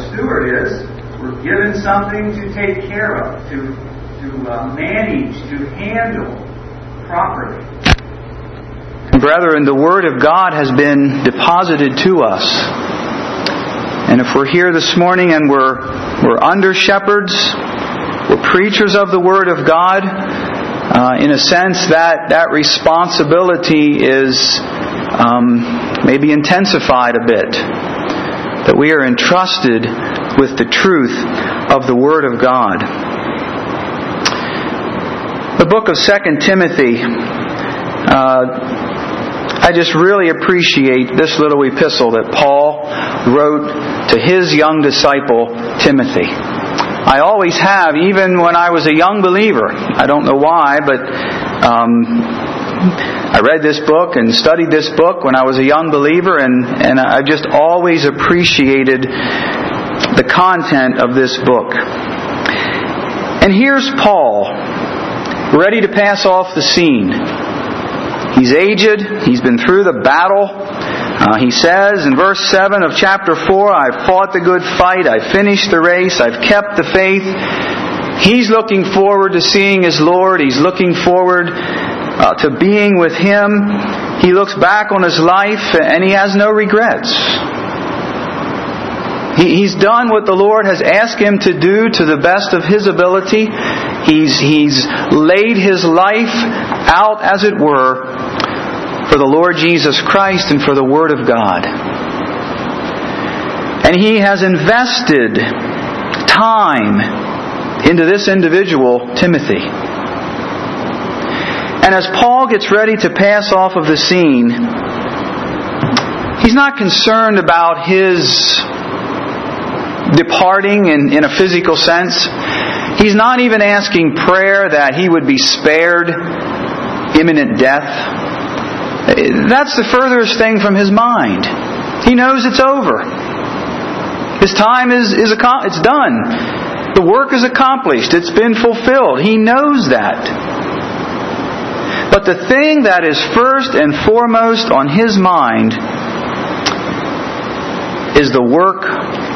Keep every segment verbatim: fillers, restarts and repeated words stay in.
steward is, we're given something to take care of, to, to uh, manage, to handle properly. Brethren, the Word of God has been deposited to us. And if we're here this morning and we're, we're under shepherds, we're preachers of the Word of God, uh, in a sense that, that responsibility is um, maybe intensified a bit. That we are entrusted with the truth of the Word of God. The book of Second Timothy, uh, I just really appreciate this little epistle that Paul wrote to his young disciple, Timothy. I always have, even when I was a young believer. I don't know why, but um, I read this book and studied this book when I was a young believer, and, and I just always appreciated the content of this book. And here's Paul, ready to pass off the scene. He's aged. He's been through the battle. Uh, he says in verse seven of chapter four, I've fought the good fight. I've finished the race. I've kept the faith. He's looking forward to seeing his Lord. He's looking forward uh, to being with Him. He looks back on his life and he has no regrets. He, he's done what the Lord has asked him to do to the best of his ability. He's, he's laid his life out, as it were, for the Lord Jesus Christ and for the Word of God. And he has invested time into this individual, Timothy. And as Paul gets ready to pass off of the scene, he's not concerned about his departing in, in a physical sense. He's not even asking prayer that he would be spared imminent death. That's the furthest thing from his mind. He knows it's over. His time is, is it's done. The work is accomplished. It's been fulfilled. He knows that. But the thing that is first and foremost on his mind is the work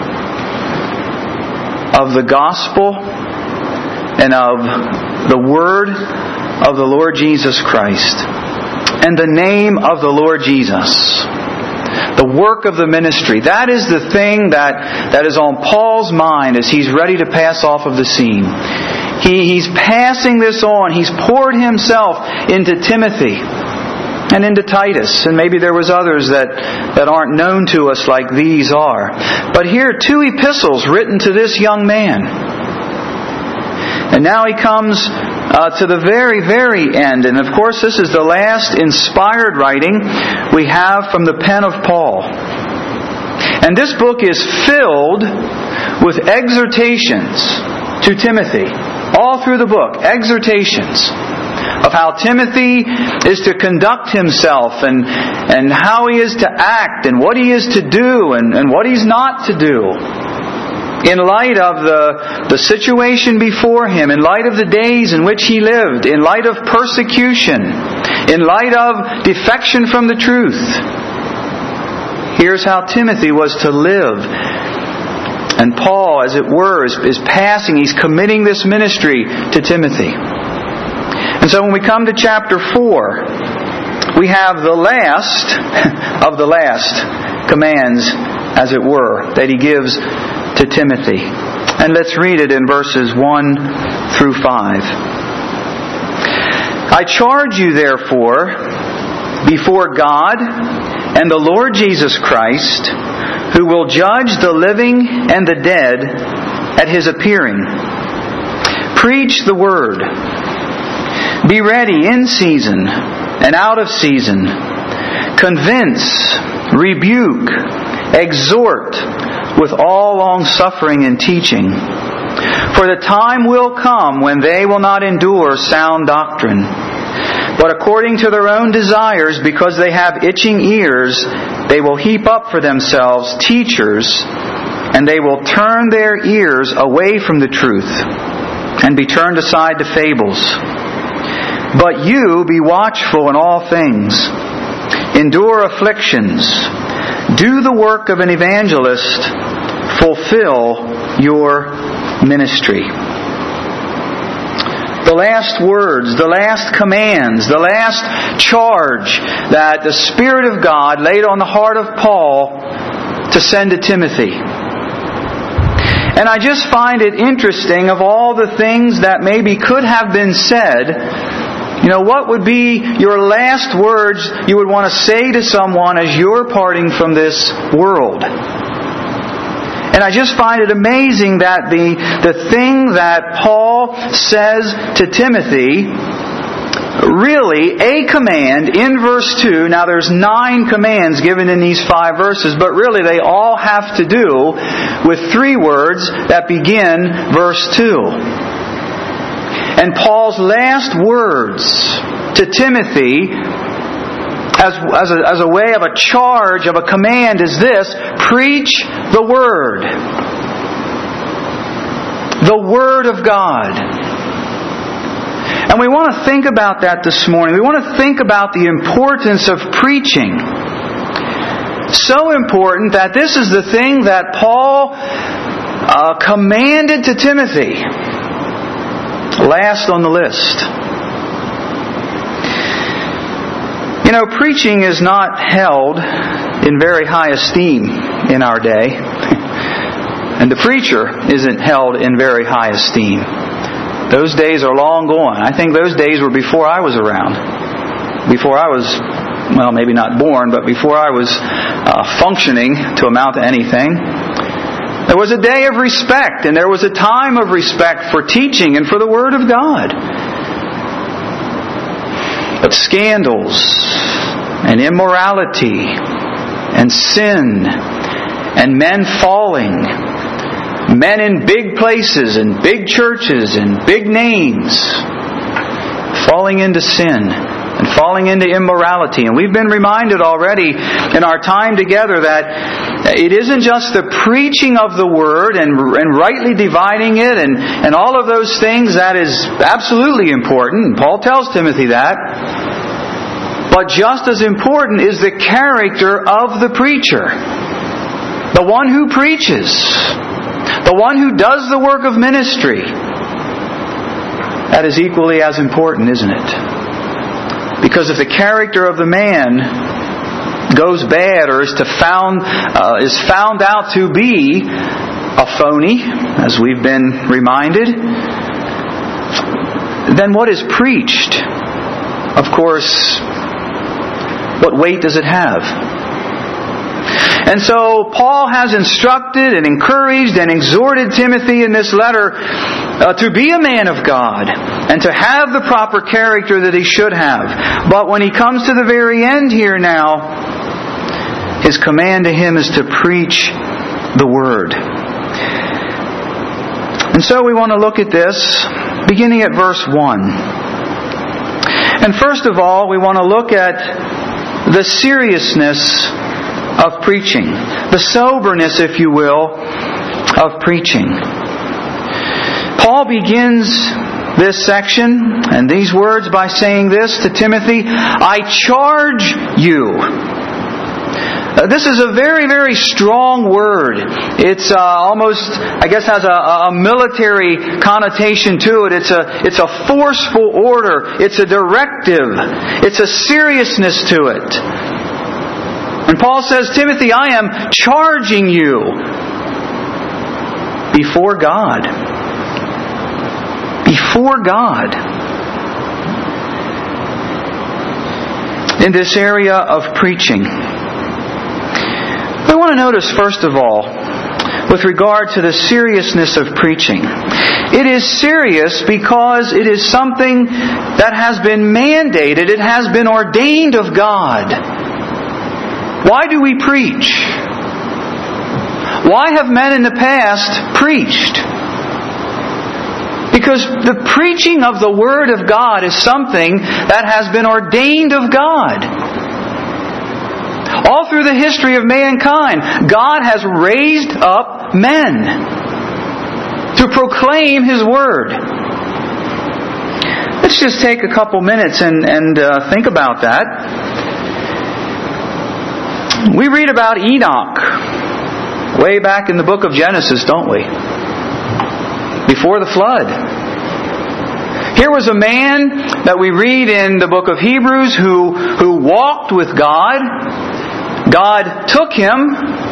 of the gospel and of the Word of the Lord Jesus Christ and the name of the Lord Jesus. The work of the ministry. That is the thing that, that is on Paul's mind as he's ready to pass off of the scene. He, he's passing this on. He's poured himself into Timothy and into Titus. And maybe there was others that, that aren't known to us like these are. But here are two epistles written to this young man. And now he comes uh, to the very, very end. And of course this is the last inspired writing we have from the pen of Paul. And this book is filled with exhortations to Timothy. All through the book, exhortations of how Timothy is to conduct himself and, and how he is to act and what he is to do and, and what he's not to do. In light of the, the situation before him, in light of the days in which he lived, in light of persecution, in light of defection from the truth. Here's how Timothy was to live. And Paul, as it were, is, is passing, he's committing this ministry to Timothy. And so when we come to chapter four, we have the last of the last commands, as it were, that he gives to Timothy. And let's read it in verses one through five. I charge you therefore before God and the Lord Jesus Christ, who will judge the living and the dead at His appearing. Preach the Word. Be ready in season and out of season. Convince, rebuke, exhort with all long-suffering and teaching. For the time will come when they will not endure sound doctrine, but according to their own desires, because they have itching ears, they will heap up for themselves teachers, and they will turn their ears away from the truth, and be turned aside to fables. But you be watchful in all things, endure afflictions, do the work of an evangelist, fulfill your ministry. The last words, the last commands, the last charge that the Spirit of God laid on the heart of Paul to send to Timothy. And I just find it interesting, of all the things that maybe could have been said, you know, what would be your last words you would want to say to someone as you're parting from this world? And I just find it amazing that the, the thing that Paul says to Timothy, really a command in verse two. Now there's nine commands given in these five verses, but really they all have to do with three words that begin verse two. And Paul's last words to Timothy as, as, a, as a way of a charge, of a command, is this: preach the Word. The Word of God. And we want to think about that this morning. We want to think about the importance of preaching. So important that this is the thing that Paul uh, commanded to Timothy. Last on the list. You know, preaching is not held in very high esteem in our day. And the preacher isn't held in very high esteem. Those days are long gone. I think those days were before I was around. Before I was, well, maybe not born, but before I was uh, functioning to amount to anything. There was a day of respect, and there was a time of respect for teaching and for the Word of God. But scandals and immorality and sin and men falling, men in big places and big churches and big names falling into sin and falling into immorality. And we've been reminded already in our time together that it isn't just the preaching of the Word and, and rightly dividing it and, and all of those things. That is absolutely important. Paul tells Timothy that. But just as important is the character of the preacher. The one who preaches. The one who does the work of ministry. That is equally as important, isn't it? Because if the character of the man goes bad or is to found uh, is found out to be a phony, as we've been reminded, then what is preached? Of course, what weight does it have? And so Paul has instructed and encouraged and exhorted Timothy in this letter uh, to be a man of God and to have the proper character that he should have. But when he comes to the very end here now, his command to him is to preach the Word. And so we want to look at this beginning at verse one. And first of all, we want to look at the seriousness of preaching. The soberness, if you will, of preaching. Paul begins this section and these words by saying this to Timothy: I charge you. Uh, this is a very, very strong word. It's uh, almost, I guess, has a, a military connotation to it. It's a, it's a forceful order. It's a directive. It's a seriousness to it. And Paul says, Timothy, I am charging you before God. Before God. In this area of preaching. We want to notice, first of all, with regard to the seriousness of preaching. It is serious because it is something that has been mandated. It has been ordained of God. Why do we preach? Why have men in the past preached? Because the preaching of the Word of God is something that has been ordained of God. All through the history of mankind, God has raised up men to proclaim His Word. Let's just take a couple minutes and, and uh, think about that. We read about Enoch, way back in the book of Genesis, don't we? Before the flood. Here was a man that we read in the book of Hebrews who, who walked with God. God took him.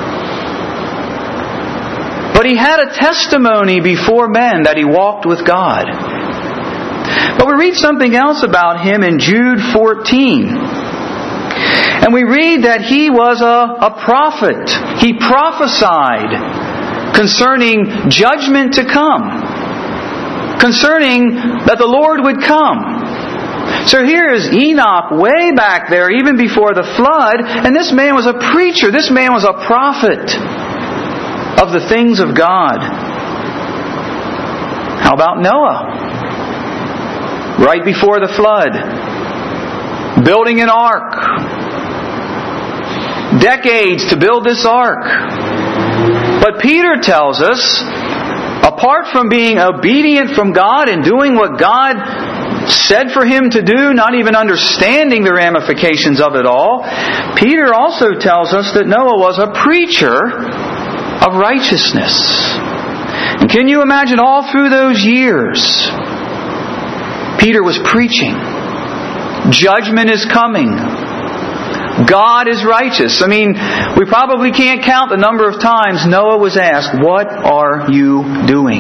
But he had a testimony before men that he walked with God. But we read something else about him in Jude fourteen. And we read that he was a, a prophet. He prophesied concerning judgment to come. Concerning that the Lord would come. So here is Enoch way back there, even before the flood. And this man was a preacher. This man was a prophet of the things of God. How about Noah? Right before the flood, building an ark. Decades to build this ark. But Peter tells us, apart from being obedient from God and doing what God said for him to do, not even understanding the ramifications of it all, Peter also tells us that Noah was a preacher of righteousness. And can you imagine all through those years, Peter was preaching. Judgment is coming. God is righteous. I mean, we probably can't count the number of times Noah was asked, "What are you doing?"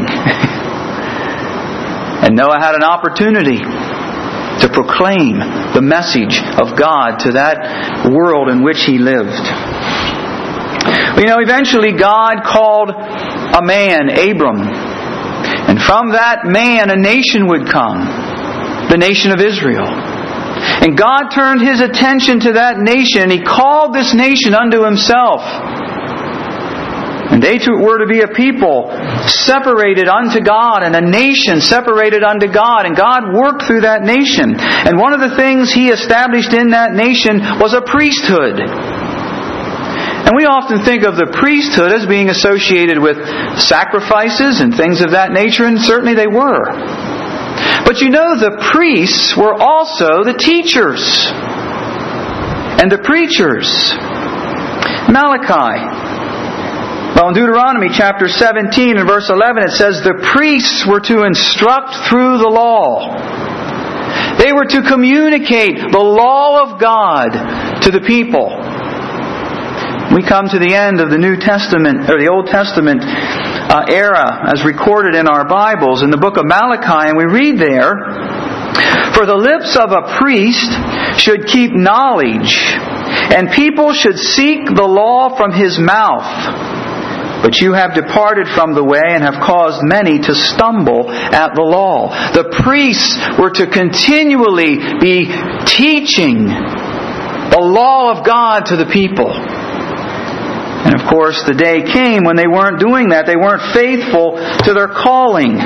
And Noah had an opportunity to proclaim the message of God to that world in which he lived. You know, eventually God called a man, Abram. And from that man a nation would come. The nation of Israel. And God turned His attention to that nation. He called this nation unto Himself. And they were to be a people separated unto God, and a nation separated unto God. And God worked through that nation. And one of the things He established in that nation was a priesthood. And we often think of the priesthood as being associated with sacrifices and things of that nature, and certainly they were. But you know, the priests were also the teachers and the preachers. Malachi. Well, in Deuteronomy chapter seventeen and verse eleven, it says the priests were to instruct through the law. They were to communicate the law of God to the people. We come to the end of the New Testament, or the Old Testament uh, era, as recorded in our Bibles, in the book of Malachi, and we read there, "For the lips of a priest should keep knowledge, and people should seek the law from his mouth. But you have departed from the way and have caused many to stumble at the law." The priests were to continually be teaching the law of God to the people. And of course, the day came when they weren't doing that. They weren't faithful to their calling.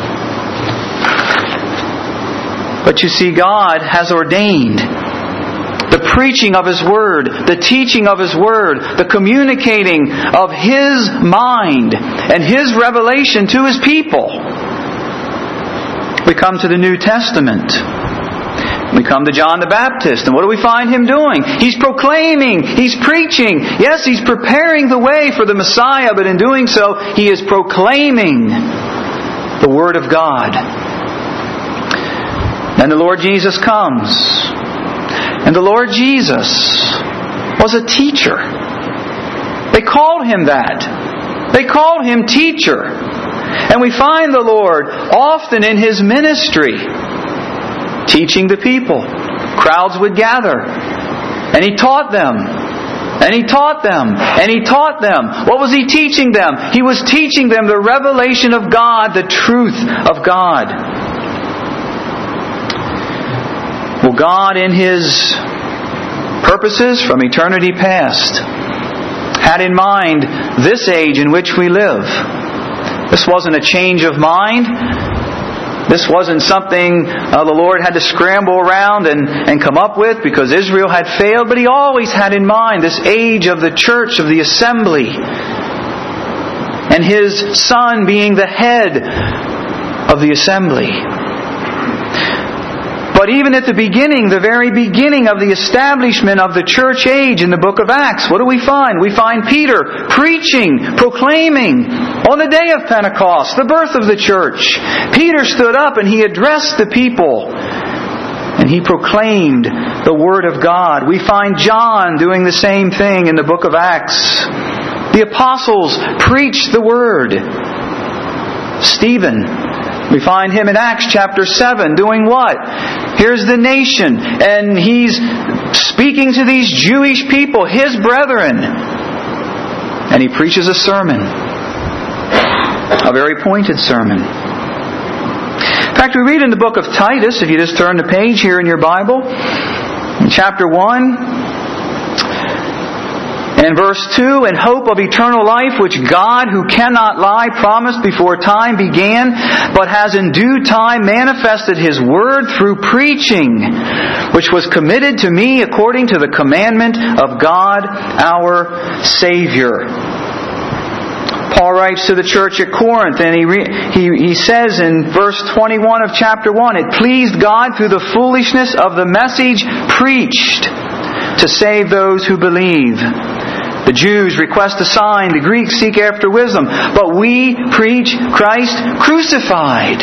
But you see, God has ordained the preaching of His Word, the teaching of His Word, the communicating of His mind and His revelation to His people. We come to the New Testament. We come to John the Baptist, and what do we find him doing? He's proclaiming, he's preaching. Yes, he's preparing the way for the Messiah, but in doing so, he is proclaiming the Word of God. Then the Lord Jesus comes. And the Lord Jesus was a teacher. They called Him that. They called Him teacher. And we find the Lord often in His ministry teaching the people. Crowds would gather. And He taught them. And He taught them. And He taught them. What was He teaching them? He was teaching them the revelation of God, the truth of God. Well, God in His purposes from eternity past had in mind this age in which we live. This wasn't a change of mind. This wasn't something uh, the Lord had to scramble around and, and come up with because Israel had failed. But He always had in mind this age of the church, of the assembly. And His Son being the head of the assembly. But even at the beginning, the very beginning of the establishment of the church age in the book of Acts, what do we find? We find Peter preaching, proclaiming on the day of Pentecost, the birth of the church. Peter stood up and he addressed the people. And he proclaimed the Word of God. We find John doing the same thing in the book of Acts. The apostles preached the Word. Stephen, we find him in Acts chapter seven doing what? Here's the nation, and he's speaking to these Jewish people, his brethren. And he preaches a sermon. A very pointed sermon. In fact, we read in the book of Titus, if you just turn the page here in your Bible, in chapter one, and verse two, in hope of eternal life, which God, who cannot lie, promised before time began, but has in due time manifested His Word through preaching, which was committed to me according to the commandment of God our Savior. Paul writes to the church at Corinth, and he, re, he he says in verse twenty-one of chapter one, it pleased God through the foolishness of the message preached to save those who believe. The Jews request a sign, the Greeks seek after wisdom, but we preach Christ crucified.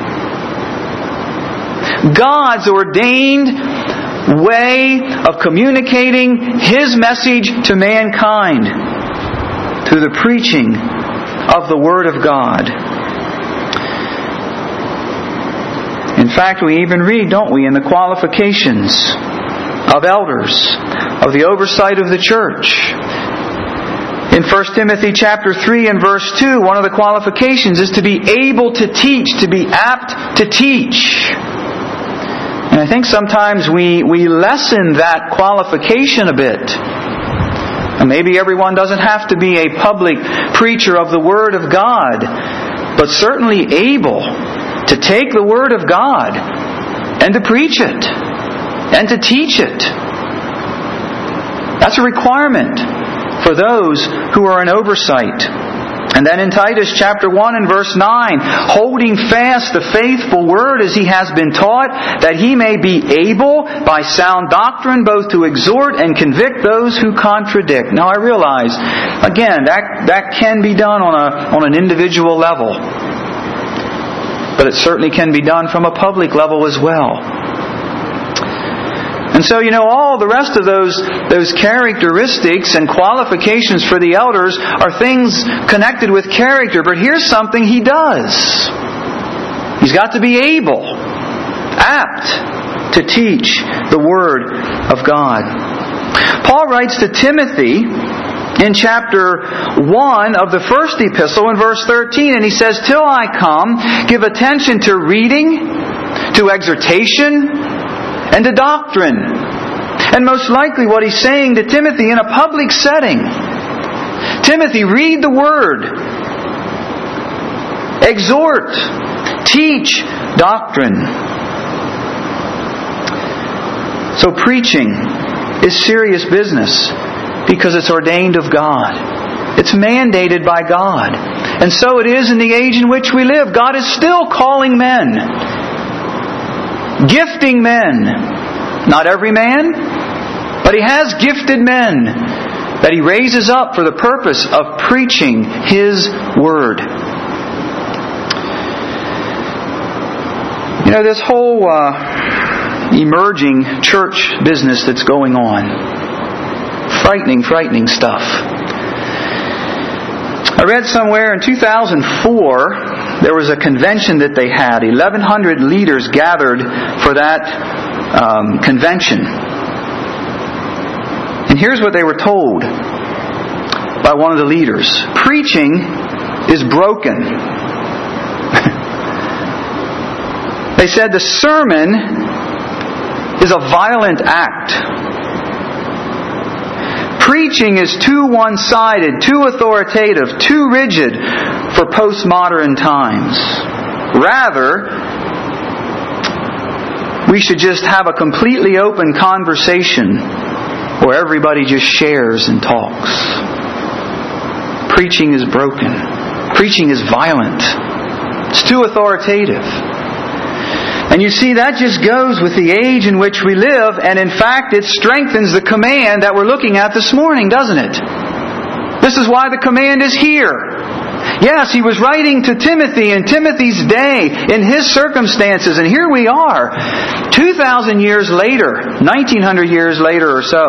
God's ordained way of communicating His message to mankind through the preaching of the Word of God. In fact, we even read, don't we, in the qualifications of elders, of the oversight of the church. In First Timothy chapter three and verse two, one of the qualifications is to be able to teach, to be apt to teach. And I think sometimes we, we lessen that qualification a bit. And maybe everyone doesn't have to be a public preacher of the Word of God, but certainly able to take the Word of God and to preach it and to teach it. That's a requirement for those who are in oversight. And then in Titus chapter one and verse nine, holding fast the faithful word as he has been taught, that he may be able by sound doctrine both to exhort and convict those who contradict. Now I realize, again, that, that can be done on a on an individual level. But it certainly can be done from a public level as well. And so, you know, all the rest of those those characteristics and qualifications for the elders are things connected with character. But here's something he does. He's got to be able, apt to teach the Word of God. Paul writes to Timothy in chapter one of the first epistle in verse thirteen, and he says, till I come, give attention to reading, to exhortation, and to doctrine. And most likely what he's saying to Timothy in a public setting, Timothy, read the Word, exhort, teach doctrine. So preaching is serious business because it's ordained of God. It's mandated by God. And so it is in the age in which we live. God is still calling men, gifting men. Not every man, but He has gifted men that He raises up for the purpose of preaching His Word. You know, this whole uh, emerging church business that's going on. Frightening, frightening stuff. I read somewhere in two thousand four, there was a convention that they had. eleven hundred leaders gathered for that um, convention. And here's what they were told by one of the leaders. Preaching is broken. They said the sermon is a violent act. Preaching is too one-sided, too authoritative, too rigid for postmodern times. Rather, we should just have a completely open conversation where everybody just shares and talks. Preaching is broken. Preaching is violent. It's too authoritative. And you see, that just goes with the age in which we live, and in fact, it strengthens the command that we're looking at this morning, doesn't it? This is why the command is here. Yes, he was writing to Timothy in Timothy's day, in his circumstances, and here we are, two thousand years later, nineteen hundred years later or so.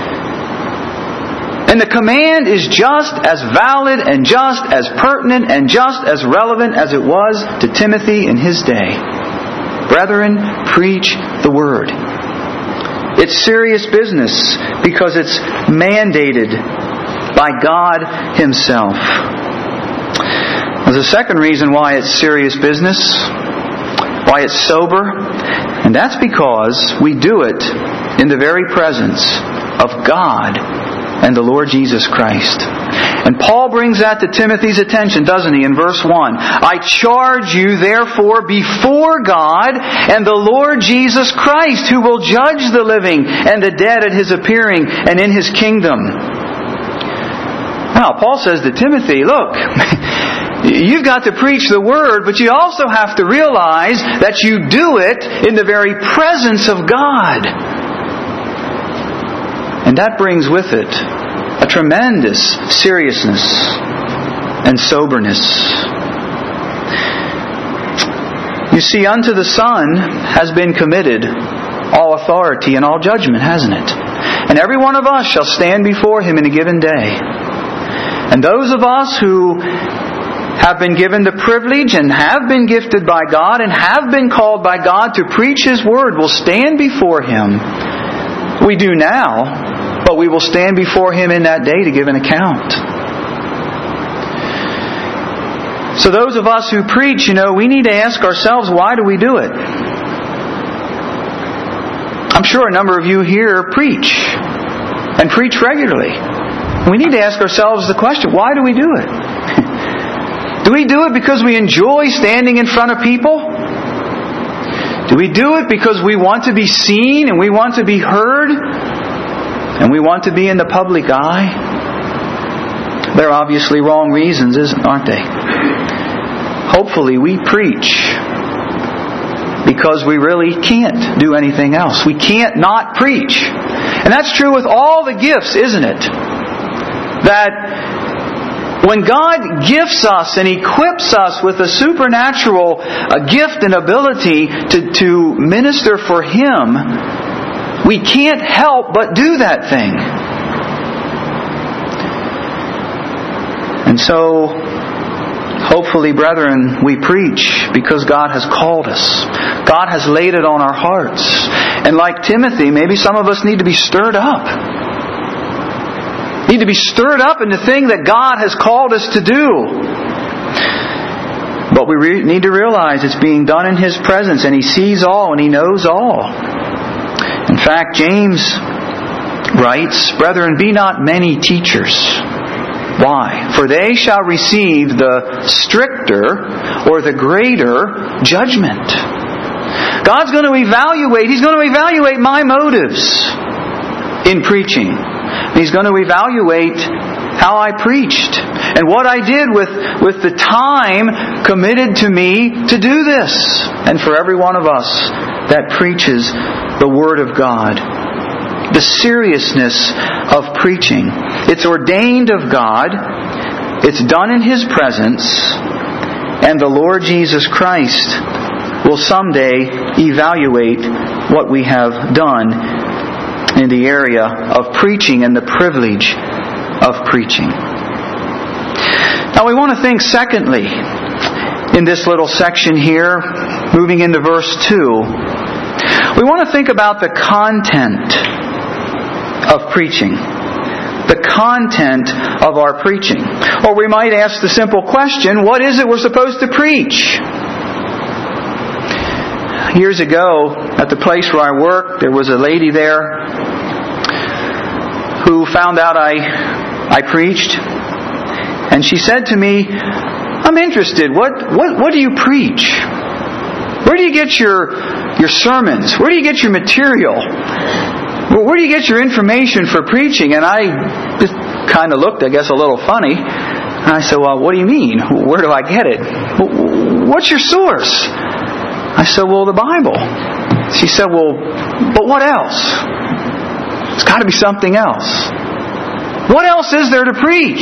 And the command is just as valid and just as pertinent and just as relevant as it was to Timothy in his day. Brethren, preach the Word. It's serious business because it's mandated by God Himself. There's a second reason why it's serious business, why it's sober, and that's because we do it in the very presence of God and the Lord Jesus Christ. And Paul brings that to Timothy's attention, doesn't he, in verse one. I charge you, therefore, before God and the Lord Jesus Christ, who will judge the living and the dead at His appearing and in His kingdom. Now, Paul says to Timothy, look, you've got to preach the Word, but you also have to realize that you do it in the very presence of God. And that brings with it a tremendous seriousness and soberness. You see, unto the Son has been committed all authority and all judgment, hasn't it? And every one of us shall stand before Him in a given day. And those of us who have been given the privilege and have been gifted by God and have been called by God to preach His Word will stand before Him. We do now, but we will stand before Him in that day to give an account. So those of us who preach, you know, we need to ask ourselves, why do we do it? I'm sure a number of you here preach and preach regularly. We need to ask ourselves the question, why do we do it? Do we do it because we enjoy standing in front of people? Do we do it because we want to be seen and we want to be heard? And we want to be in the public eye? They're obviously wrong reasons, aren't they? Hopefully we preach because we really can't do anything else. We can't not preach. And that's true with all the gifts, isn't it? That when God gifts us and equips us with a supernatural a gift and ability to, to minister for Him, we can't help but do that thing. And so, hopefully, brethren, we preach because God has called us. God has laid it on our hearts. And like Timothy, maybe some of us need to be stirred up. Need to be stirred up in the thing that God has called us to do. But we re- need to realize it's being done in His presence, and He sees all and He knows all. In fact, James writes, Brethren, be not many teachers. Why? For they shall receive the stricter or the greater judgment. God's going to evaluate, He's going to evaluate my motives in preaching. He's going to evaluate how I preached and what I did with, with the time committed to me to do this. And for every one of us that preaches the Word of God, the seriousness of preaching. It's ordained of God. It's done in His presence. And the Lord Jesus Christ will someday evaluate what we have done in the area of preaching and the privilege of preaching. Now we want to think secondly, in this little section here, moving into verse two, we want to think about the content of preaching. The content of our preaching. Or we might ask the simple question, what is it we're supposed to preach? Years ago, at the place where I worked, there was a lady there who found out I I preached, and she said to me, I'm interested, what what what do you preach? Where do you get your your sermons? Where do you get your material? Where do you get your information for preaching? And I just kind of looked, I guess, a little funny. And I said, well, what do you mean? Where do I get it? What's your source? I said, well, the Bible. She said, well, but what else? It's got to be something else. What else is there to preach?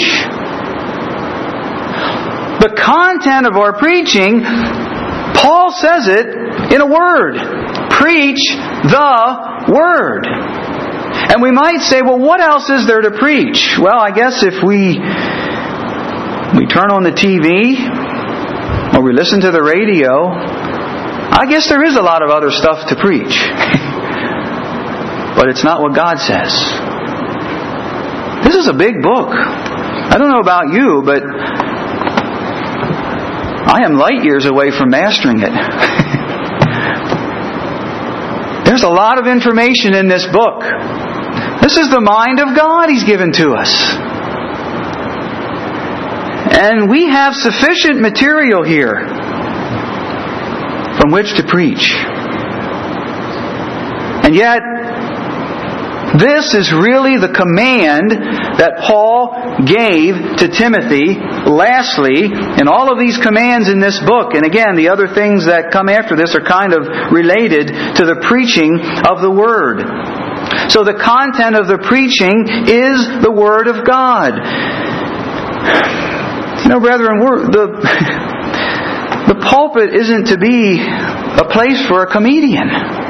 The content of our preaching, Paul says it in a word. Preach the Word. And we might say, well, what else is there to preach? Well, I guess if we we turn on the T V or we listen to the radio, I guess there is a lot of other stuff to preach. But it's not what God says. This is a big book. I don't know about you, but I am light years away from mastering it. There's a lot of information in this book. This is the mind of God He's given to us. And we have sufficient material here from which to preach. And yet, this is really the command that Paul gave to Timothy, lastly, in all of these commands in this book. And again, the other things that come after this are kind of related to the preaching of the Word. So the content of the preaching is the Word of God. You know, brethren, we're, the, the pulpit isn't to be a place for a comedian.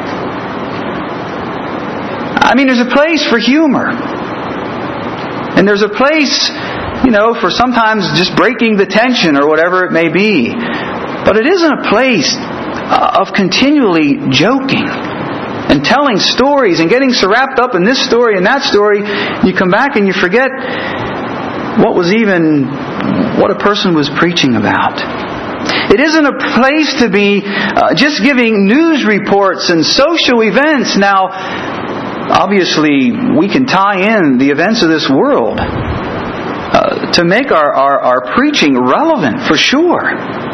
I mean, there's a place for humor. And there's a place, you know, for sometimes just breaking the tension or whatever it may be. But it isn't a place of continually joking and telling stories and getting so wrapped up in this story and that story. You come back and you forget what was even, what a person was preaching about. It isn't a place to be uh, just giving news reports and social events. Now, obviously, we can tie in the events of this world uh, to make our, our, our preaching relevant, for sure.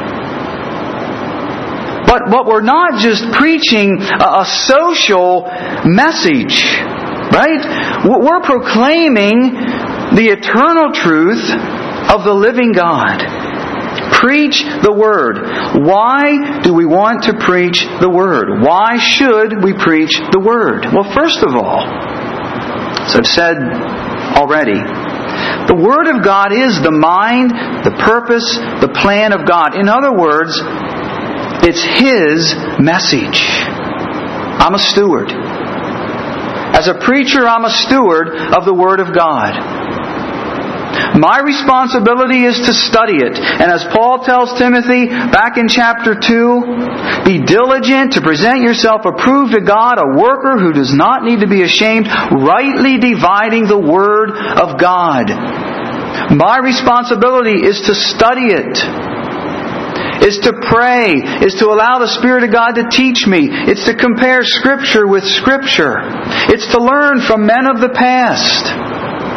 But, but we're not just preaching a, a social message, right? We're proclaiming the eternal truth of the living God. Preach the Word. Why do we want to preach the Word? Why should we preach the Word? Well, first of all, as I've said already, the Word of God is the mind, the purpose, the plan of God. In other words, it's His message. I'm a steward. As a preacher, I'm a steward of the Word of God. My responsibility is to study it. And as Paul tells Timothy back in chapter two, be diligent to present yourself approved to God, a worker who does not need to be ashamed, rightly dividing the Word of God. My responsibility is to study it, is to pray, is to allow the Spirit of God to teach me. It's to compare Scripture with Scripture. It's to learn from men of the past.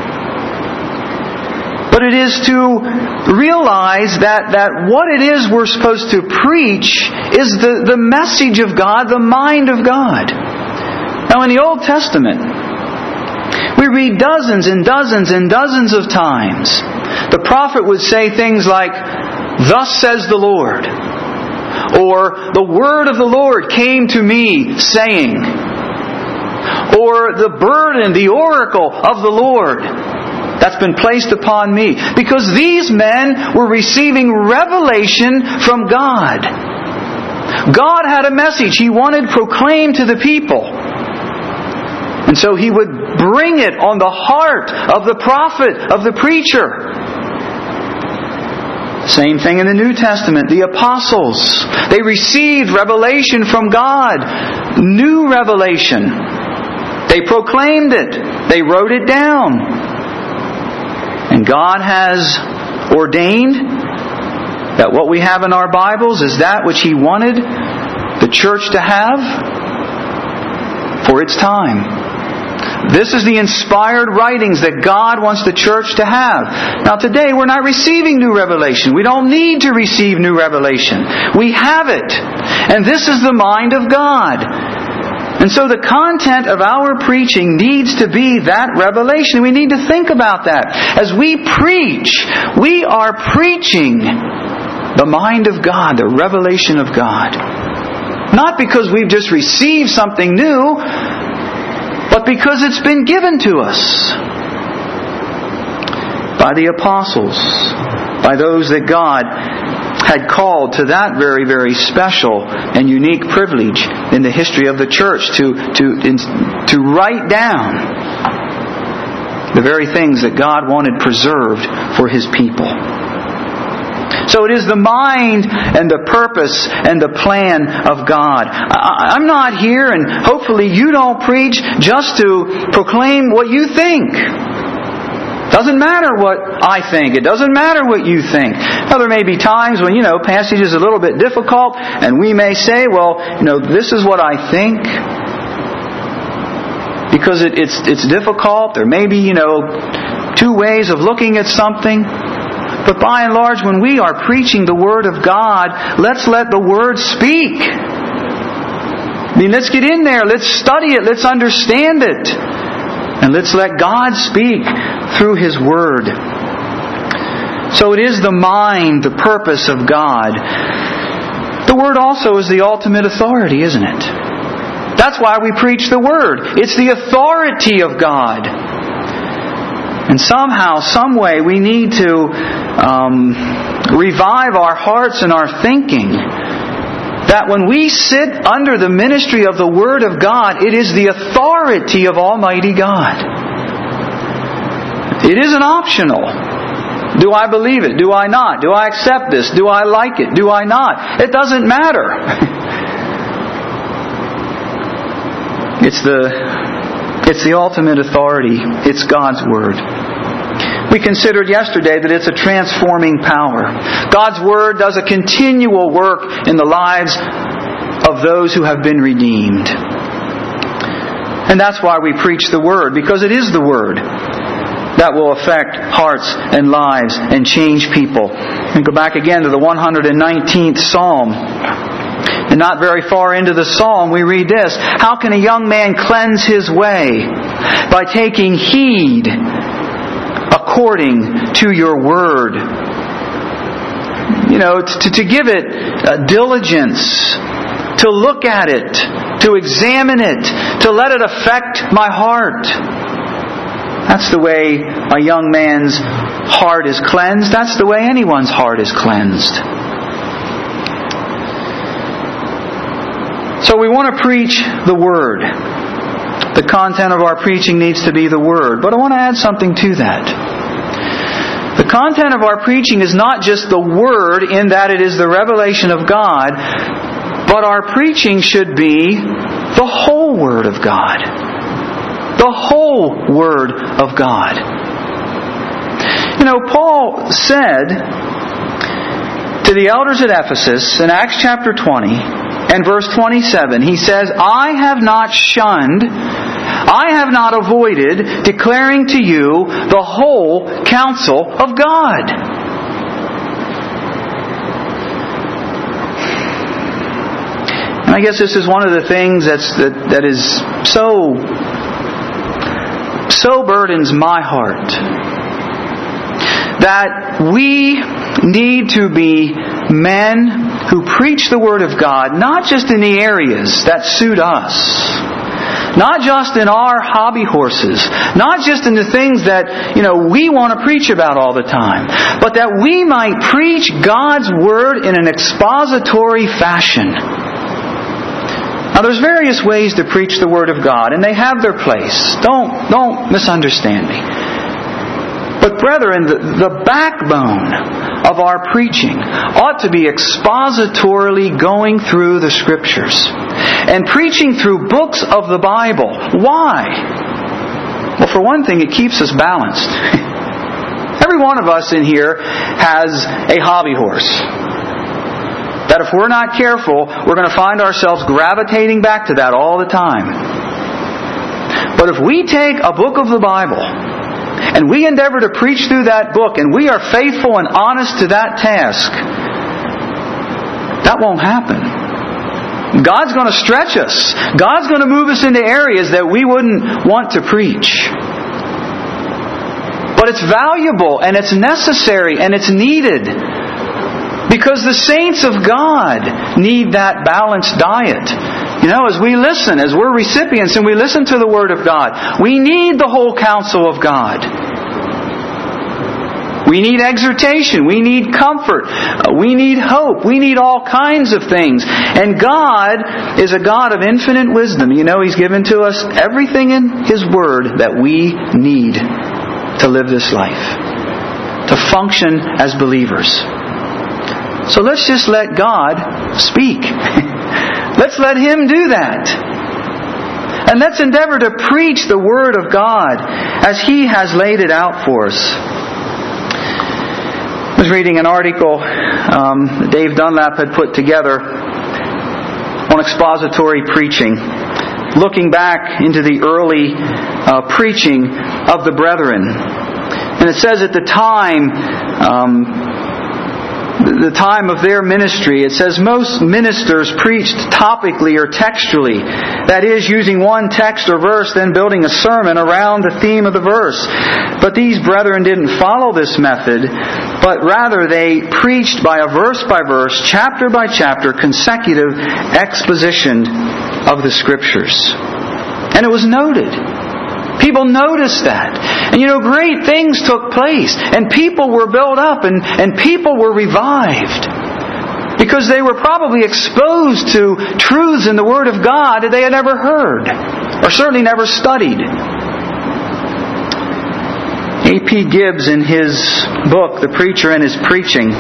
But it is to realize that, that what it is we're supposed to preach is the, the message of God, the mind of God. Now in the Old Testament, we read dozens and dozens and dozens of times. The prophet would say things like, "Thus says the Lord," or "The word of the Lord came to me, saying," or "The burden, the oracle of the Lord that's been placed upon me." Because these men were receiving revelation from God. God had a message He wanted proclaimed to the people. And so He would bring it on the heart of the prophet, of the preacher. Same thing in the New Testament. The apostles, they received revelation from God. New revelation. They proclaimed it. They wrote it down. And God has ordained that what we have in our Bibles is that which He wanted the church to have for its time. This is the inspired writings that God wants the church to have. Now today we're not receiving new revelation. We don't need to receive new revelation. We have it. And this is the mind of God. And so the content of our preaching needs to be that revelation. We need to think about that. As we preach, we are preaching the mind of God, the revelation of God. Not because we've just received something new, but because it's been given to us by the apostles, by those that God had called to that very, very special and unique privilege in the history of the church to, to, in, to write down the very things that God wanted preserved for His people. So it is the mind and the purpose and the plan of God. I, I'm not here, and hopefully you don't preach just to proclaim what you think. Doesn't matter what I think. It doesn't matter what you think. Now, there may be times when, you know, passage is a little bit difficult, and we may say, well, you know, this is what I think. Because it, it's it's difficult. There may be, you know, two ways of looking at something. But by and large, when we are preaching the Word of God, let's let the Word speak. I mean, let's get in there. Let's study it. Let's understand it. And let's let God speak through His Word. So it is the mind, the purpose of God. The Word also is the ultimate authority, isn't it? That's why we preach the Word. It's the authority of God. And somehow, some way, we need to um, revive our hearts and our thinking that when we sit under the ministry of the Word of God, it is the authority of Almighty God. It isn't optional. Do I believe it? Do I not? Do I accept this? Do I like it? Do I not? It doesn't matter. It's the, it's the ultimate authority. It's God's Word. We considered yesterday that it's a transforming power. God's Word does a continual work in the lives of those who have been redeemed. And that's why we preach the Word, because it is the Word that will affect hearts and lives and change people. And go back again to the one hundred nineteenth Psalm. And not very far into the psalm, we read this: how can a young man cleanse his way? By taking heed according to your word. You know, to, to give it uh, diligence, to look at it, to examine it, to let it affect my heart. That's the way a young man's heart is cleansed. That's the way anyone's heart is cleansed. So we want to preach the Word. The content of our preaching needs to be the Word. But I want to add something to that. The content of our preaching is not just the Word in that it is the revelation of God, but our preaching should be the whole Word of God. The whole Word of God. You know, Paul said to the elders at Ephesus in Acts chapter twenty, and verse twenty-seven, he says, I have not shunned, I have not avoided declaring to you the whole counsel of God. And I guess this is one of the things that's, that, that is so, so burdens my heart. That we need to be men who preach the Word of God, not just in the areas that suit us, not just in our hobby horses, not just in the things that, you know, we want to preach about all the time, but that we might preach God's Word in an expository fashion. Now, there's various ways to preach the Word of God, and they have their place. Don't, don't misunderstand me. But brethren, the, the backbone of our preaching ought to be expositorily going through the Scriptures and preaching through books of the Bible. Why? Well, for one thing, it keeps us balanced. Every one of us in here has a hobby horse that if we're not careful, we're going to find ourselves gravitating back to that all the time. But if we take a book of the Bible and we endeavor to preach through that book, and we are faithful and honest to that task, that won't happen. God's going to stretch us. God's going to move us into areas that we wouldn't want to preach. But it's valuable, and it's necessary, and it's needed. Because the saints of God need that balanced diet. You know, as we listen, as we're recipients and we listen to the Word of God, we need the whole counsel of God. We need exhortation. We need comfort. We need hope. We need all kinds of things. And God is a God of infinite wisdom. You know, He's given to us everything in His Word that we need to live this life, to function as believers. So let's just let God speak. Let's let Him do that. And let's endeavor to preach the Word of God as He has laid it out for us. I was reading an article um, Dave Dunlap had put together on expository preaching, looking back into the early uh, preaching of the brethren. And it says at the time, um, the time of their ministry, it says most ministers preached topically or textually. That is, using one text or verse, then building a sermon around the theme of the verse. But these brethren didn't follow this method, but rather they preached by a verse-by-verse, chapter-by-chapter, consecutive exposition of the Scriptures. And it was noted. People noticed that. And you know, great things took place. And people were built up and, and people were revived. Because they were probably exposed to truths in the Word of God that they had never heard. Or certainly never studied. A P Gibbs, in his book, The Preacher and His Preaching,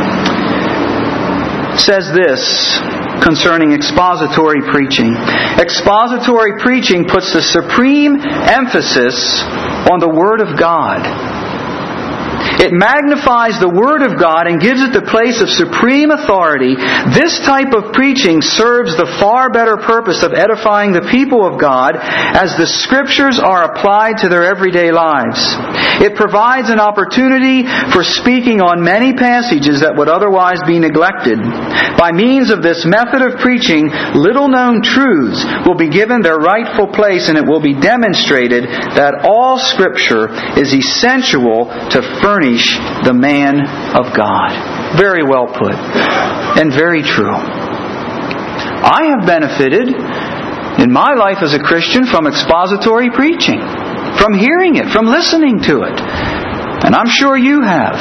says this concerning expository preaching. Expository preaching puts the supreme emphasis on the Word of God. It magnifies the Word of God and gives it the place of supreme authority. This type of preaching serves the far better purpose of edifying the people of God as the Scriptures are applied to their everyday lives. It provides an opportunity for speaking on many passages that would otherwise be neglected. By means of this method of preaching, little-known truths will be given their rightful place, and it will be demonstrated that all Scripture is essential to furnish the man of God. Very well put. And very true. I have benefited in my life as a Christian from expository preaching. From hearing it. From listening to it. And I'm sure you have.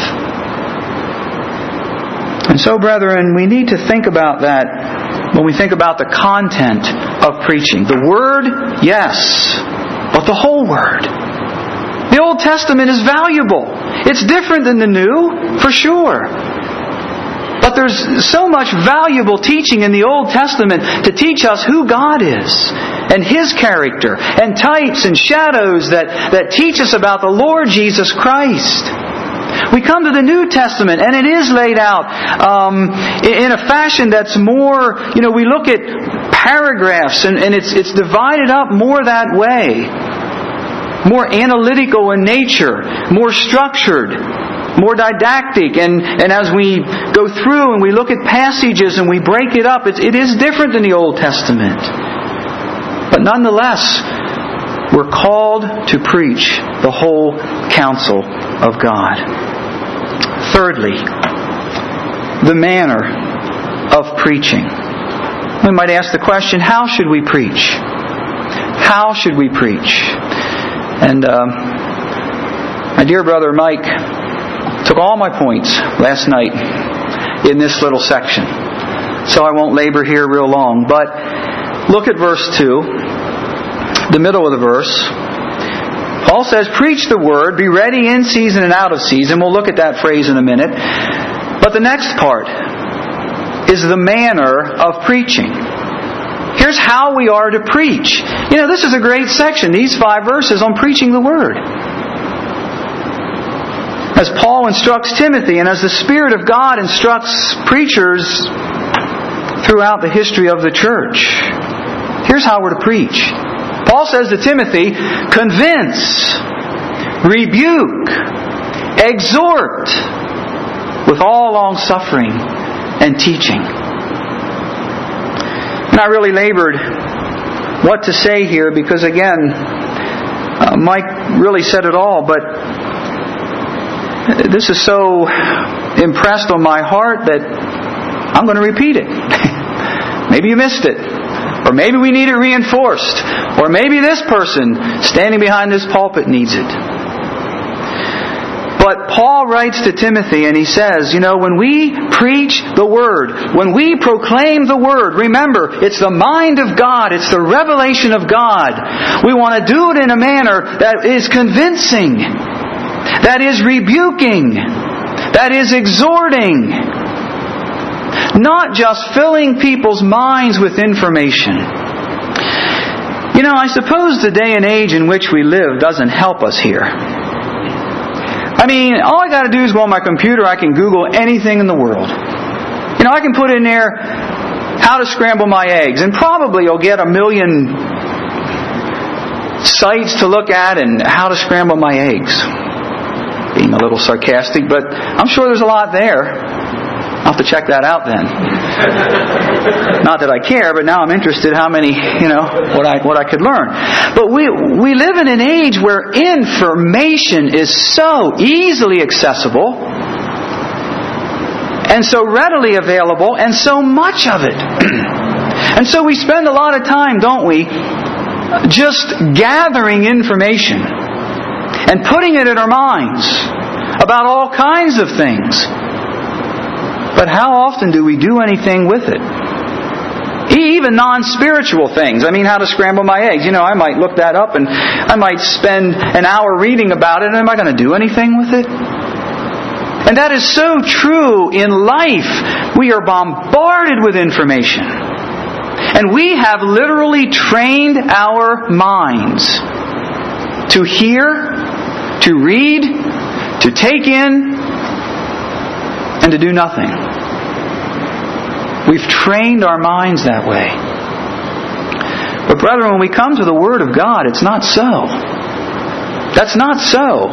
And so, brethren, we need to think about that when we think about the content of preaching. The Word, yes. But the whole Word. The Old Testament is valuable. It's different than the New, for sure. But there's so much valuable teaching in the Old Testament to teach us who God is and His character and types and shadows that, that teach us about the Lord Jesus Christ. We come to the New Testament and it is laid out um, in a fashion that's more, you know, we look at paragraphs and, and it's, it's divided up more that way. More analytical in nature, more structured, more didactic. And, and as we go through and we look at passages and we break it up, it, it is different than the Old Testament. But nonetheless, we're called to preach the whole counsel of God. Thirdly, the manner of preaching. We might ask the question, how should we preach? How should we preach? And uh, my dear brother Mike took all my points last night in this little section. So I won't labor here real long. But look at verse two, the middle of the verse. Paul says, preach the word, be ready in season and out of season. We'll look at that phrase in a minute. But the next part is the manner of preaching. Here's how we are to preach. You know, this is a great section, these five verses on preaching the Word. As Paul instructs Timothy and as the Spirit of God instructs preachers throughout the history of the church. Here's how we're to preach. Paul says to Timothy, convince, rebuke, exhort with all long-suffering and teaching. And I really labored what to say here because, again, uh, Mike really said it all, but this is so impressed on my heart that I'm going to repeat it. Maybe you missed it. Or maybe we need it reinforced. Or maybe this person standing behind this pulpit needs it. But Paul writes to Timothy and he says, you know, when we preach the Word, when we proclaim the Word, remember, it's the mind of God, it's the revelation of God. We want to do it in a manner that is convincing, that is rebuking, that is exhorting, not just filling people's minds with information. You know, I suppose the day and age in which we live doesn't help us here. I mean, all I got to do is go on my computer. I can Google anything in the world. You know, I can put in there how to scramble my eggs, and probably you'll get a million sites to look at and how to scramble my eggs. Being a little sarcastic, but I'm sure there's a lot there. I'll have to check that out then. Not that I care, but now I'm interested how many, you know, what I what I could learn. But we we live in an age where information is so easily accessible and so readily available and so much of it. And so we spend a lot of time, don't we, just gathering information and putting it in our minds about all kinds of things. But how often do we do anything with it? Even non-spiritual things. I mean, how to scramble my eggs. You know, I might look that up and I might spend an hour reading about it. And am I going to do anything with it? And that is so true in life. We are bombarded with information. And we have literally trained our minds to hear, to read, to take in, and to do nothing. We've trained our minds that way. But brethren, when we come to the Word of God, it's not so. That's not so.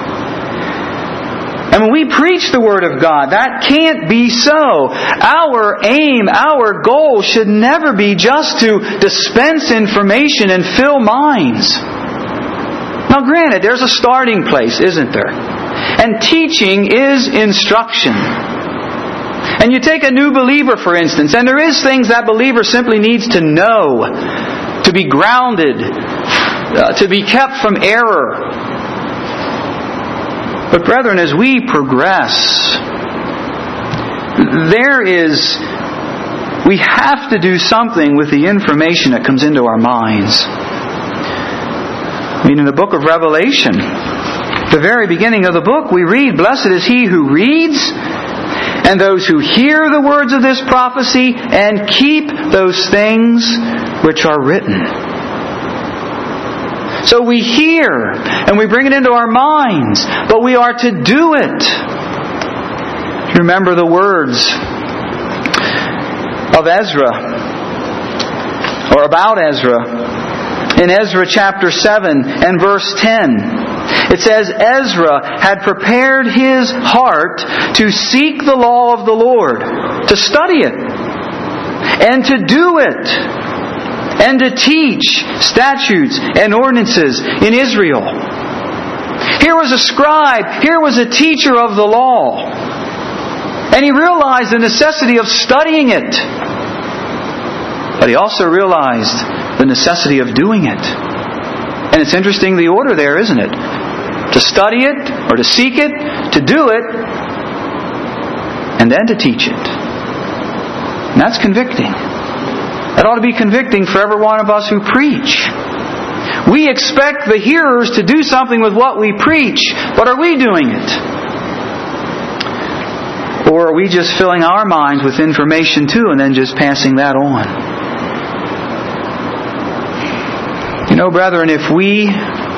And when we preach the Word of God, that can't be so. Our aim, our goal should never be just to dispense information and fill minds. Now granted, there's a starting place, isn't there? And teaching is instruction. And you take a new believer, for instance, and there is things that believer simply needs to know, to be grounded, uh, to be kept from error. But brethren, as we progress, there is, we have to do something with the information that comes into our minds. I mean, in the book of Revelation, the very beginning of the book, we read, "Blessed is he who reads, and those who hear the words of this prophecy, and keep those things which are written." So we hear, and we bring it into our minds, but we are to do it. Remember the words of Ezra, or about Ezra, in Ezra chapter seven and verse ten. It says, Ezra had prepared his heart to seek the law of the Lord, to study it, and to do it, and to teach statutes and ordinances in Israel. Here was a scribe, here was a teacher of the law, and he realized the necessity of studying it. But he also realized the necessity of doing it. And it's interesting the order there, isn't it? To study it, or to seek it, to do it, and then to teach it. And that's convicting. That ought to be convicting for every one of us who preach. We expect the hearers to do something with what we preach, but are we doing it? Or are we just filling our minds with information too, and then just passing that on? You know, brethren, if we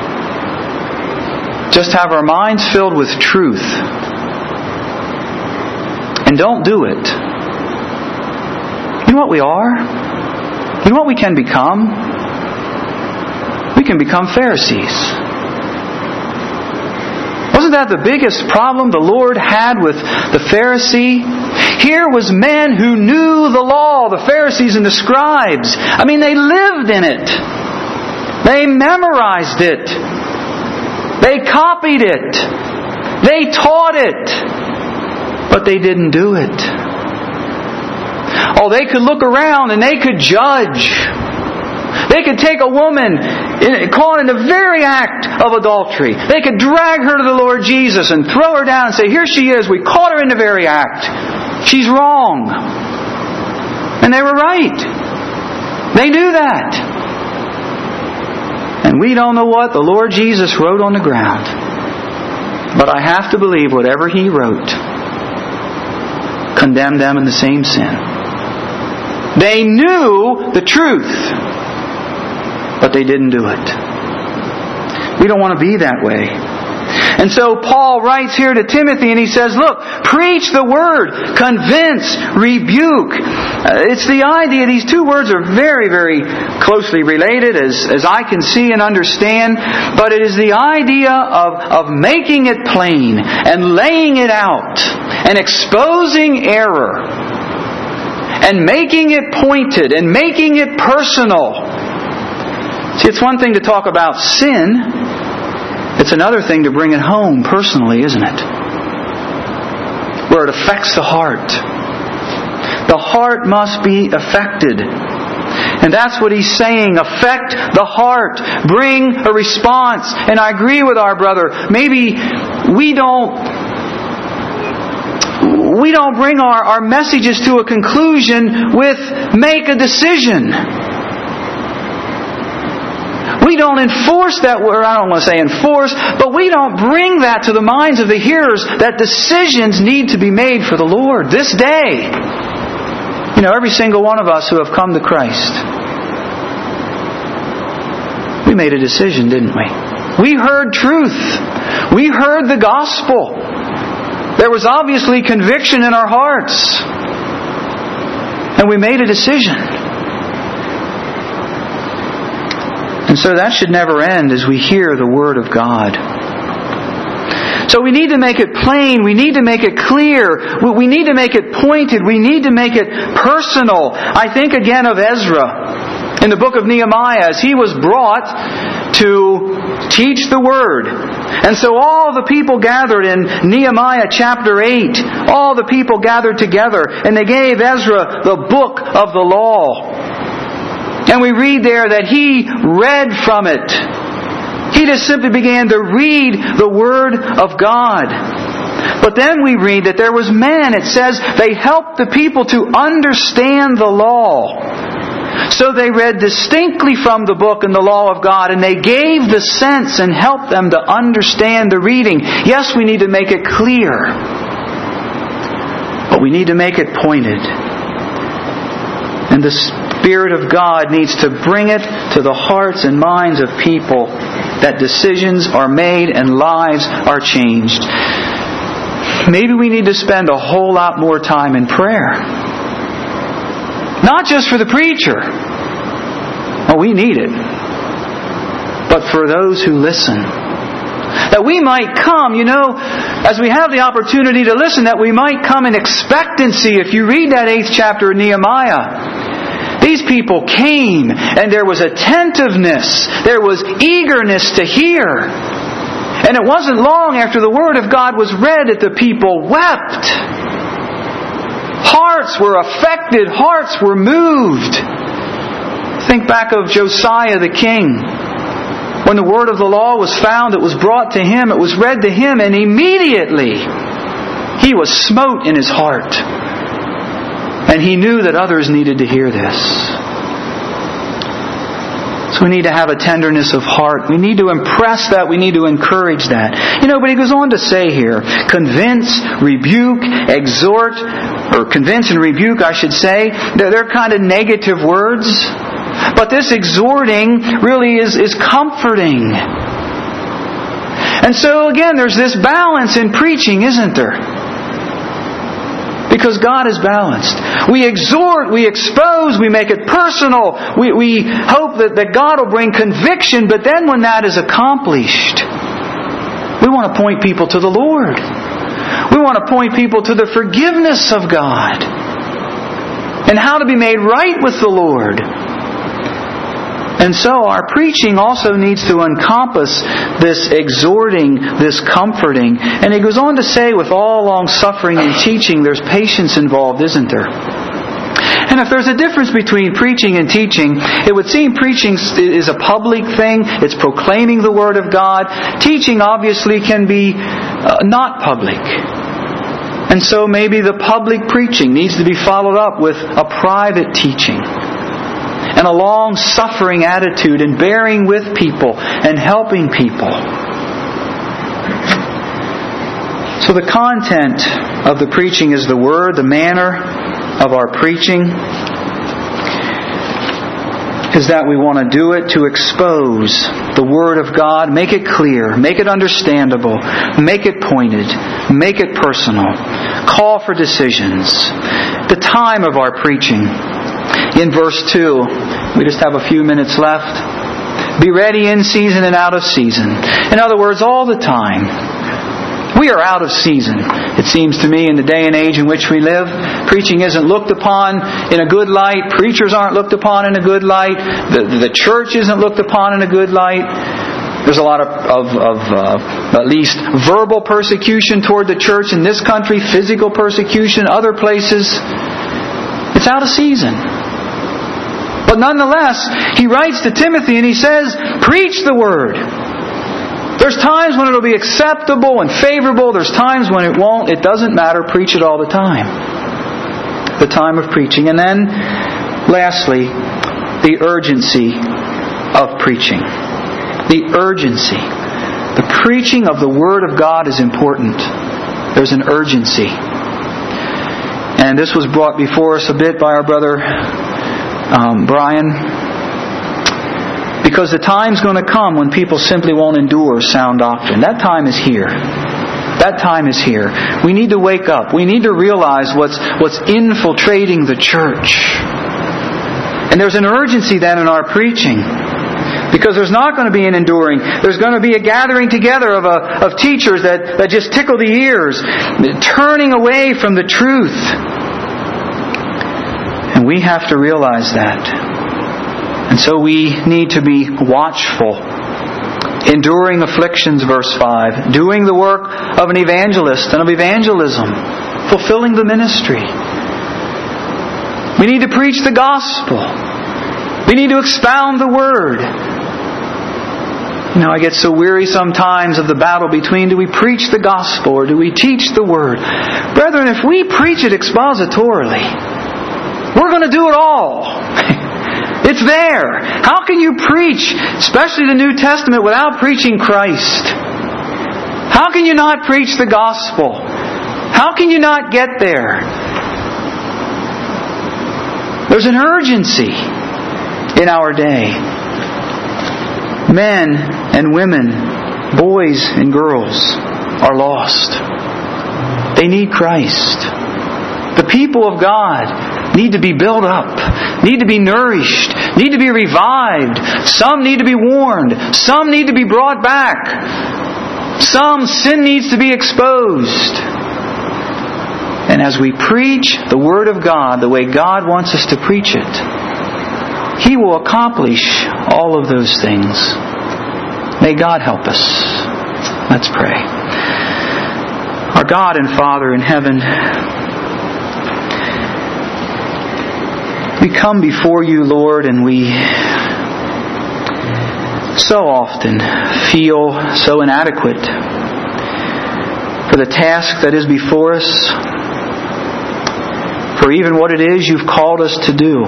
just have our minds filled with truth and don't do it, you know what we are? You know what we can become? We can become Pharisees. Wasn't that the biggest problem the Lord had with the Pharisee? Here was men who knew the law, the Pharisees and the scribes. I mean, they lived in it. They memorized it. They copied it. They taught it. But they didn't do it. Oh, they could look around and they could judge. They could take a woman caught in the very act of adultery. They could drag her to the Lord Jesus and throw her down and say, here she is, we caught her in the very act. She's wrong. And they were right. They knew that. And we don't know what the Lord Jesus wrote on the ground. But I have to believe whatever He wrote condemned them in the same sin. They knew the truth, but they didn't do it. We don't want to be that way. And so Paul writes here to Timothy and he says, look, preach the Word, convince, rebuke. Uh, it's the idea, these two words are very, very closely related as, as I can see and understand, but it is the idea of, of making it plain and laying it out and exposing error and making it pointed and making it personal. See, it's one thing to talk about sin. It's another thing to bring it home personally, isn't it? Where it affects the heart. The heart must be affected. And that's what he's saying. Affect the heart. Bring a response. And I agree with our brother. Maybe we don't we don't bring our, our messages to a conclusion with make a decision. We don't enforce that word, I don't want to say enforce, but we don't bring that to the minds of the hearers that decisions need to be made for the Lord this day. You know, every single one of us who have come to Christ, we made a decision, didn't we? We heard truth. We heard the gospel. There was obviously conviction in our hearts. And we made a decision. And so that should never end as we hear the Word of God. So we need to make it plain. We need to make it clear. We need to make it pointed. We need to make it personal. I think again of Ezra in the book of Nehemiah as he was brought to teach the Word. And so all the people gathered in Nehemiah chapter eight. All the people gathered together and they gave Ezra the book of the law. And we read there that he read from it. He just simply began to read the Word of God. But then we read that there was men, it says, they helped the people to understand the law. So they read distinctly from the book and the law of God, and they gave the sense and helped them to understand the reading. Yes, we need to make it clear, but we need to make it pointed. And the Spirit of God needs to bring it to the hearts and minds of people that decisions are made and lives are changed. Maybe we need to spend a whole lot more time in prayer. Not just for the preacher. Oh, we need it. But for those who listen. That we might come, you know, as we have the opportunity to listen, that we might come in expectancy. If you read that eighth chapter of Nehemiah, these people came and there was attentiveness. There was eagerness to hear. And it wasn't long after the Word of God was read that the people wept. Hearts were affected. Hearts were moved. Think back of Josiah the king. When the word of the law was found, it was brought to him, it was read to him, and immediately he was smote in his heart. And he knew that others needed to hear this. So we need to have a tenderness of heart. We need to impress that. We need to encourage that. You know, but he goes on to say here, convince, rebuke, exhort, or convince and rebuke, I should say. They're, they're kind of negative words. But this exhorting really is, is comforting. And so again, there's this balance in preaching, isn't there? Because God is balanced. We exhort, we expose, we make it personal. We, we hope that, that God will bring conviction, but then when that is accomplished, we want to point people to the Lord. We want to point people to the forgiveness of God and how to be made right with the Lord. And so our preaching also needs to encompass this exhorting, this comforting. And he goes on to say, with all long-suffering and teaching, there's patience involved, isn't there? And if there's a difference between preaching and teaching, it would seem preaching is a public thing. It's proclaiming the Word of God. Teaching obviously can be uh, not public. And so maybe the public preaching needs to be followed up with a private teaching. And a long-suffering attitude and bearing with people and helping people. So the content of the preaching is the Word, the manner of our preaching is that we want to do it to expose the Word of God, make it clear, make it understandable, make it pointed, make it personal, call for decisions. The time of our preaching. In verse two, we just have a few minutes left. Be ready in season and out of season. In other words, all the time. We are out of season, it seems to me, in the day and age in which we live. Preaching isn't looked upon in a good light. Preachers aren't looked upon in a good light. The, the church isn't looked upon in a good light. There's a lot of, of, of uh, at least verbal persecution toward the church in this country, physical persecution, other places. It's out of season. But nonetheless, he writes to Timothy and he says, preach the Word. There's times when it'll be acceptable and favorable. There's times when it won't. It doesn't matter. Preach it all the time. The time of preaching. And then, lastly, the urgency of preaching. The urgency. The preaching of the Word of God is important. There's an urgency. And this was brought before us a bit by our brother um, Brian. Because the time's going to come when people simply won't endure sound doctrine. That time is here. That time is here. We need to wake up. We need to realize what's what's infiltrating the church. And there's an urgency then in our preaching. Because there's not going to be an enduring. There's going to be a gathering together of a, of teachers that, that just tickle the ears, turning away from the truth. And we have to realize that. And so we need to be watchful, enduring afflictions, verse five, doing the work of an evangelist and of evangelism, fulfilling the ministry. We need to preach the gospel. We need to expound the Word. You know, I get so weary sometimes of the battle between do we preach the gospel or do we teach the Word? Brethren, if we preach it expositorily, we're going to do it all. It's there. How can you preach, especially the New Testament, without preaching Christ? How can you not preach the gospel? How can you not get there? There's an urgency in our day. Men and women, boys and girls are lost. They need Christ. The people of God need to be built up, need to be nourished, need to be revived. Some need to be warned. Some need to be brought back. Some sin needs to be exposed. And as we preach the Word of God the way God wants us to preach it, He will accomplish all of those things. May God help us. Let's pray. Our God and Father in heaven, we come before You, Lord, and we so often feel so inadequate for the task that is before us, for even what it is You've called us to do.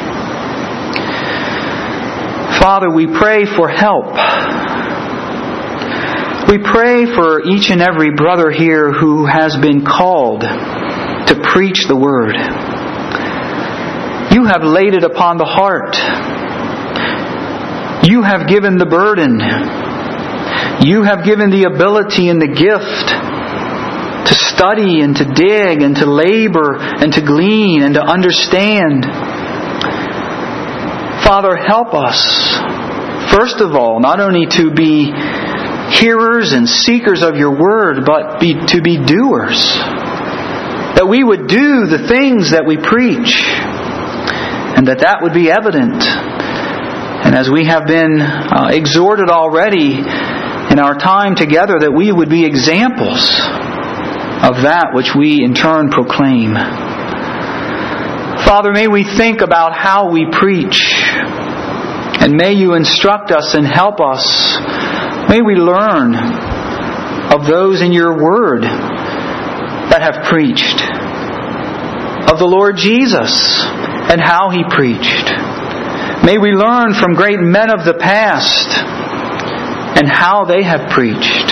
Father, we pray for help. We pray for each and every brother here who has been called to preach the Word. You have laid it upon the heart. You have given the burden. You have given the ability and the gift to study and to dig and to labor and to glean and to understand. Father, help us, first of all, not only to be hearers and seekers of Your Word, but be, to be doers. That we would do the things that we preach. And that that would be evident. And as we have been uh, exhorted already in our time together, that we would be examples of that which we in turn proclaim. Father, may we think about how we preach, and may You instruct us and help us. May we learn of those in Your Word that have preached, of the Lord Jesus and how He preached. May we learn from great men of the past and how they have preached.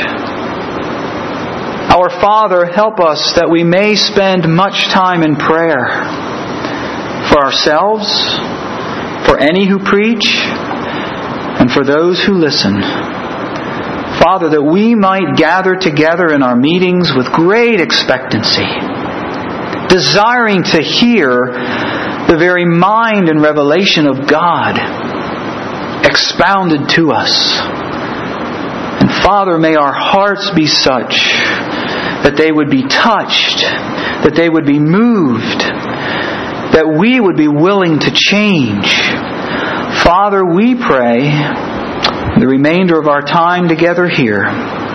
Our Father, help us that we may spend much time in prayer for ourselves, for any who preach, and for those who listen. Father, that we might gather together in our meetings with great expectancy, desiring to hear the very mind and revelation of God expounded to us. And Father, may our hearts be such that they would be touched, that they would be moved, that we would be willing to change. Father, we pray the remainder of our time together here,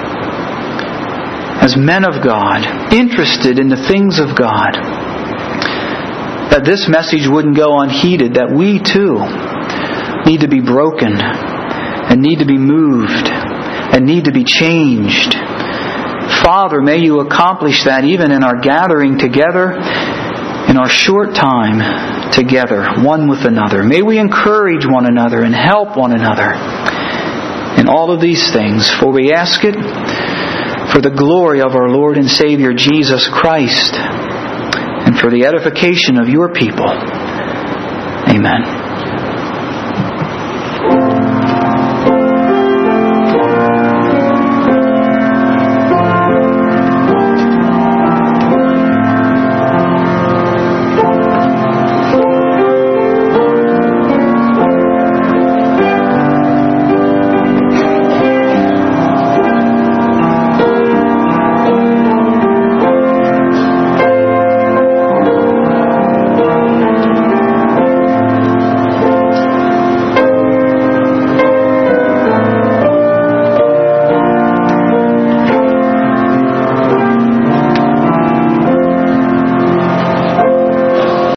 as men of God, interested in the things of God, that this message wouldn't go unheeded, that we too need to be broken and need to be moved and need to be changed. Father, may You accomplish that even in our gathering together, in our short time together, one with another. May we encourage one another and help one another in all of these things, for we ask it for the glory of our Lord and Savior Jesus Christ, and for the edification of Your people. Amen.